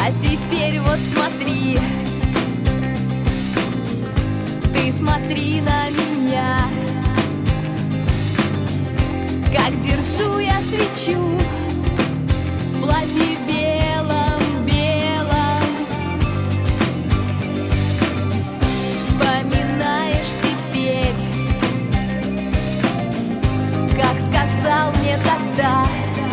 А теперь вот смотри, ты смотри на меня, как держу я свечу в платье белом, белом. Вспоминаешь теперь, как сказал мне тогда,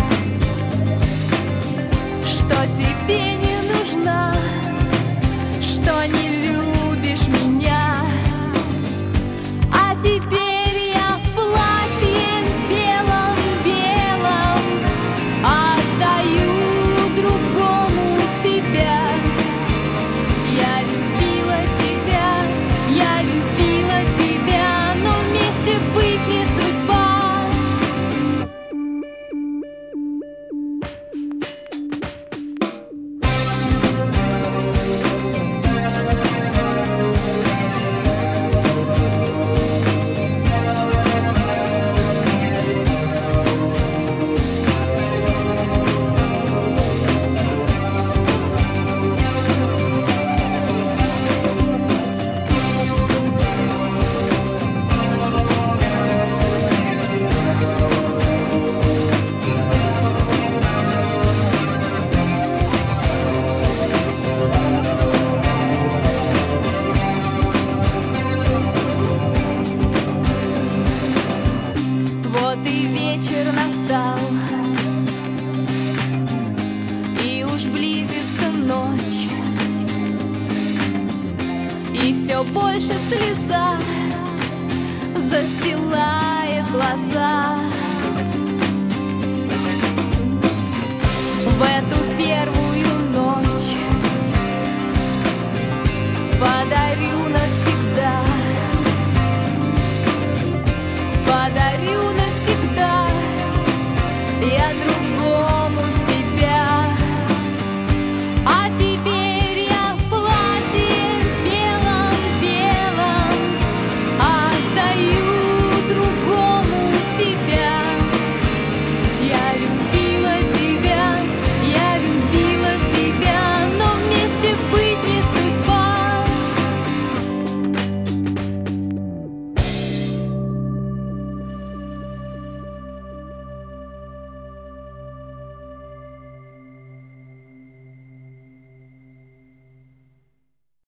что тебе не нужна, что не любишь меня. А теперь я в платье белом, белом отдаю другому себя. Я любила тебя, но вместе быть не судьба. Вот и вечер настал, и уж близится ночь, и все больше слеза застилает глаза. В эту